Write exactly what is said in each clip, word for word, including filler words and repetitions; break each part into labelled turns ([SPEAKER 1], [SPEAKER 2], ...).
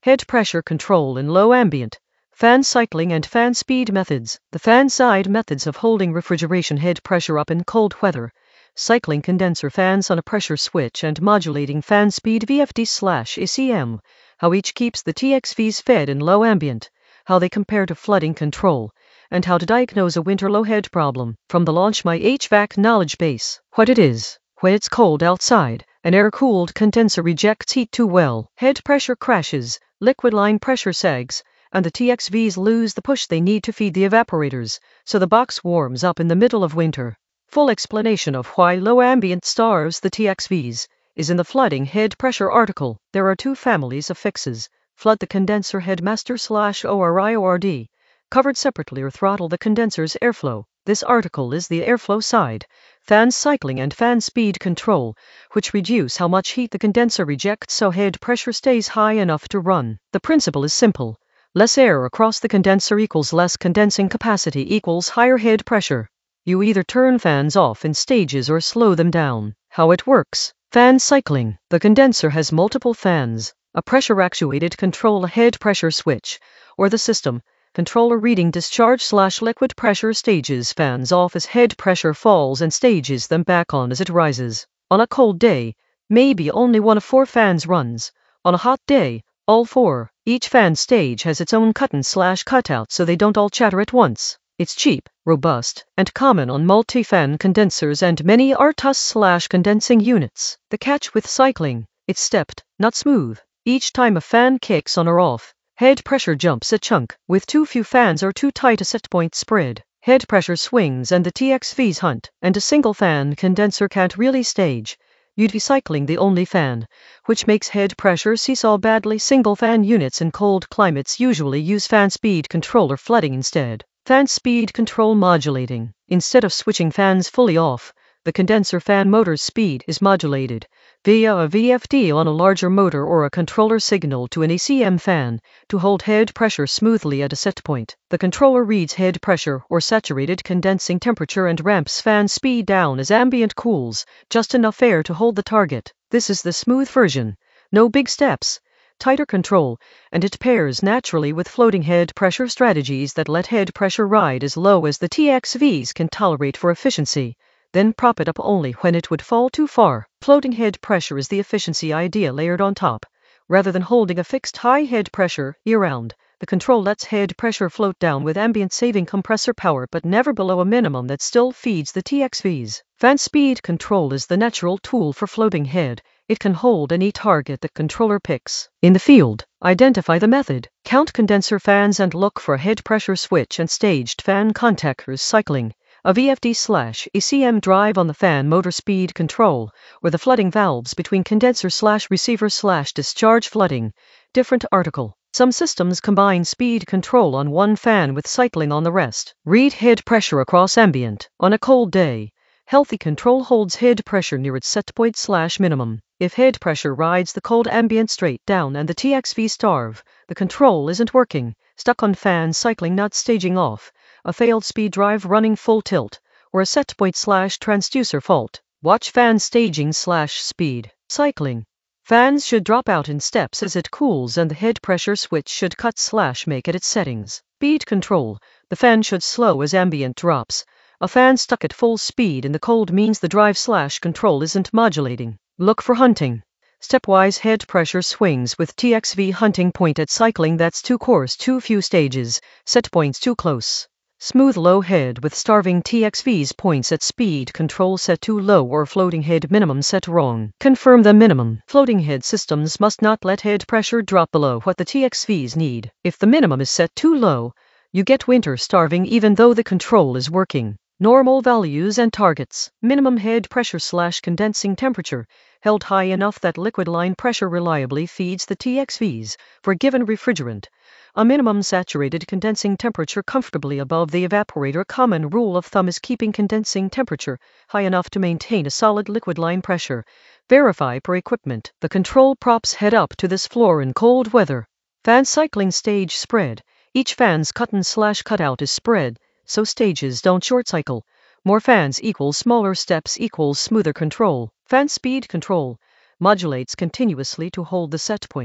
[SPEAKER 1] Head pressure control in low ambient. Fan cycling and fan speed methods. The fan side methods of holding refrigeration head pressure up in cold weather. Cycling condenser fans on a pressure switch and modulating fan speed V F D slash E C M. How each keeps the T X Vs fed in low ambient. How they compare to flooding control. And how to diagnose a winter low head problem. From the Launch My H V A C knowledge base. What it is. When it's cold outside, an air-cooled condenser rejects heat too well. Head pressure crashes, liquid line pressure sags, and the T X Vs lose the push they need to feed the evaporators, so the box warms up in the middle of winter. Full explanation of why low ambient starves the T X Vs is in the flooding head pressure article. There are two families of fixes. Flood the condenser headmaster slash O R I O R D, covered separately, or throttle the condenser's airflow. This article is the airflow side. Fan cycling and fan speed control, which reduce how much heat the condenser rejects so head pressure stays high enough to run. The principle is simple. Less air across the condenser equals less condensing capacity equals higher head pressure. You either turn fans off in stages or slow them down. How it works. Fan cycling. The condenser has multiple fans, a pressure-actuated control head pressure switch, or the system controller reading discharge slash liquid pressure stages fans off as head pressure falls and stages them back on as it rises. On a cold day, maybe only one of four fans runs. On a hot day, all four. Each fan stage has its own cut-in slash cutout so they don't all chatter at once. It's cheap, robust, and common on multi-fan condensers and many R T U S slash condensing units. The catch with cycling, it's stepped, not smooth. Each time a fan kicks on or off, head pressure jumps a chunk. With too few fans or too tight a set point spread, head pressure swings and the T X Vs hunt, and a single fan condenser can't really stage. You'd be cycling the only fan, which makes head pressure seesaw badly. Single fan units in cold climates usually use fan speed control or flooding instead. Fan speed control modulating. Instead of switching fans fully off, the condenser fan motor's speed is modulated via a V F D on a larger motor or a controller signal to an E C M fan to hold head pressure smoothly at a set point. The controller reads head pressure or saturated condensing temperature and ramps fan speed down as ambient cools, just enough air to hold the target. This is the smooth version. No big steps, tighter control, and it pairs naturally with floating head pressure strategies that let head pressure ride as low as the T X Vs can tolerate for efficiency. Then prop it up only when it would fall too far. Floating head pressure is the efficiency idea layered on top. Rather than holding a fixed high head pressure year-round, the control lets head pressure float down with ambient saving compressor power but never below a minimum that still feeds the T X Vs. Fan speed control is the natural tool for floating head. It can hold any target the controller picks. In the field, identify the method. Count condenser fans and look for a head pressure switch and staged fan contactors cycling. A V F D slash E C M drive on the fan motor speed control, or the flooding valves between condenser slash receiver slash discharge flooding. Different article. Some systems combine speed control on one fan with cycling on the rest. Read head pressure across ambient. On a cold day, healthy control holds head pressure near its set point slash minimum. If head pressure rides the cold ambient straight down and the T X V starve, the control isn't working. Stuck on fan cycling not staging off, a failed speed drive running full tilt, or a set point slash transducer fault. Watch fan staging slash speed cycling. Fans should drop out in steps as it cools and the head pressure switch should cut slash make at its settings. Speed control. The fan should slow as ambient drops. A fan stuck at full speed in the cold means the drive slash control isn't modulating. Look for hunting. Stepwise head pressure swings with T X V hunting point at cycling that's too coarse, too few stages, set points too close. Smooth low head with starving T X Vs points at speed control set too low or floating head minimum set wrong. Confirm the minimum. Floating head systems must not let head pressure drop below what the T X Vs need. If the minimum is set too low, you get winter starving even though the control is working. Normal values and targets. Minimum head pressure slash condensing temperature held high enough that liquid line pressure reliably feeds the T X Vs for a given refrigerant. A minimum saturated condensing temperature comfortably above the evaporator. Common rule of thumb is keeping condensing temperature high enough to maintain a solid liquid line pressure. Verify per equipment. The control props head up to this floor in cold weather. Fan cycling stage spread. Each fan's cut-in slash cutout is spread, so stages don't short cycle. More fans equals smaller steps equals smoother control. Fan speed control modulates continuously to hold the set point.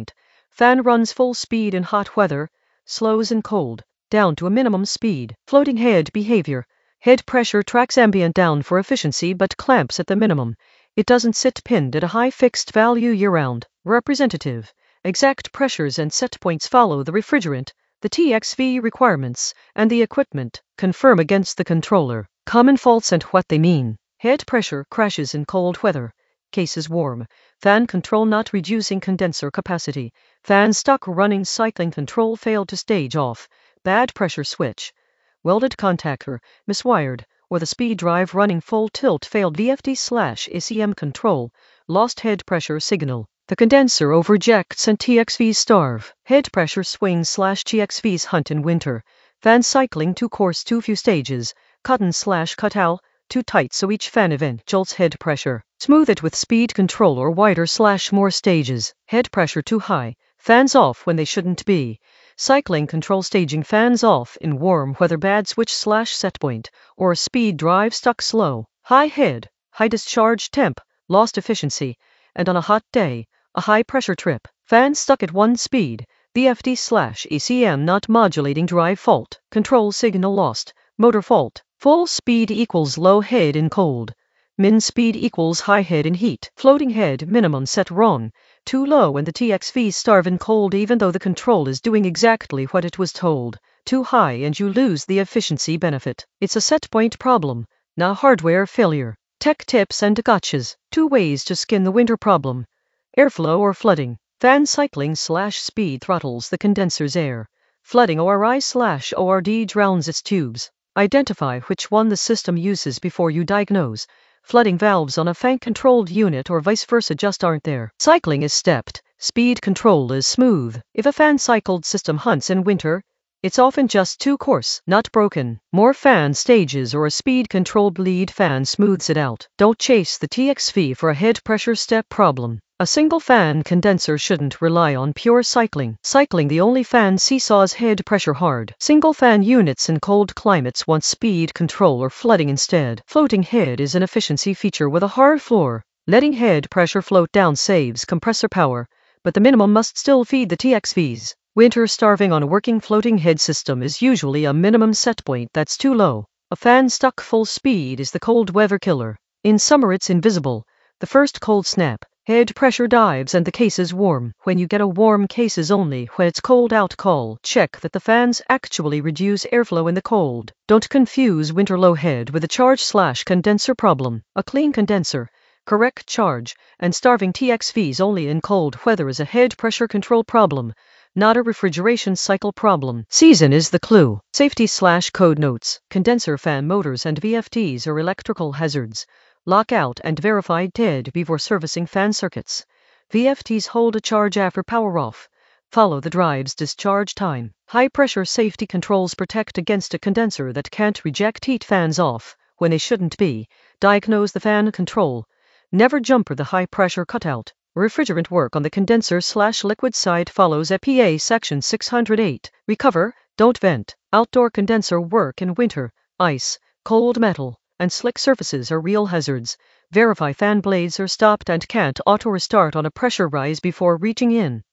[SPEAKER 1] Fan runs full speed in hot weather, slows in cold, down to a minimum speed. Floating head behavior. Head pressure tracks ambient down for efficiency but clamps at the minimum. It doesn't sit pinned at a high fixed value year-round. Representative. Exact pressures and set points follow the refrigerant, the T X V requirements, and the equipment. Confirm against the controller. Common faults and what they mean. Head pressure crashes in cold weather. Cases warm. Fan control not reducing condenser capacity. Fan stuck running, cycling control failed to stage off. Bad pressure switch. Welded contactor, miswired, or the speed drive running full tilt failed V F D slash A C M control. Lost head pressure signal. The condenser overjects and T X Vs starve. Head pressure swings slash T X Vs hunt in winter. Fan cycling too coarse, too few stages. Cotton slash cutout, too tight so each fan event jolts head pressure. Smooth it with speed control or wider slash more stages. Head pressure too high. Fans off when they shouldn't be. Cycling control staging fans off in warm weather, bad switch slash set point, or a speed drive stuck slow. High head, high discharge temp, lost efficiency, and on a hot day, a high pressure trip. Fan stuck at one speed. V F D slash A C M not modulating, drive fault. Control signal lost. Motor fault. Full speed equals low head in cold. Min speed equals high head in heat. Floating head minimum set wrong. Too low and the T X Vs starve in cold even though the control is doing exactly what it was told. Too high and you lose the efficiency benefit. It's a set point problem, not hardware failure. Tech tips and gotchas. Two ways to skin the winter problem. Airflow or flooding. Fan cycling slash speed throttles the condenser's air. Flooding O R I slash O R D drowns its tubes. Identify which one the system uses before you diagnose. Flooding valves on a fan-controlled unit or vice versa just aren't there. Cycling is stepped. Speed control is smooth. If a fan-cycled system hunts in winter, it's often just too coarse, not broken. More fan stages or a speed-controlled lead fan smooths it out. Don't chase the T X V for a head pressure step problem. A single fan condenser shouldn't rely on pure cycling. Cycling the only fan seesaws head pressure hard. Single fan units in cold climates want speed control or flooding instead. Floating head is an efficiency feature with a hard floor. Letting head pressure float down saves compressor power, but the minimum must still feed the T X Vs. Winter starving on a working floating head system is usually a minimum set point that's too low. A fan stuck full speed is the cold weather killer. In summer it's invisible. The first cold snap. Head pressure dives and the case is warm. When you get a warm case is only when it's cold out. Call. Check that the fans actually reduce airflow in the cold. Don't confuse winter low head with a charge slash condenser problem. A clean condenser, correct charge, and starving T X Vs only in cold weather is a head pressure control problem, not a refrigeration cycle problem. Season is the clue. Safety slash code notes. Condenser fan motors and V F Ts are electrical hazards. Lock out and verify T E D before servicing fan circuits. V F Ts hold a charge after power off. Follow the drive's discharge time. High pressure safety controls protect against a condenser that can't reject heat fans off when they shouldn't be. Diagnose the fan control. Never jumper the high pressure cutout. Refrigerant work on the condenser slash liquid side follows E P A section six hundred eight. Recover, don't vent. Outdoor condenser work in winter. Ice, cold metal, and slick surfaces are real hazards. Verify fan blades are stopped and can't auto-restart on a pressure rise before reaching in.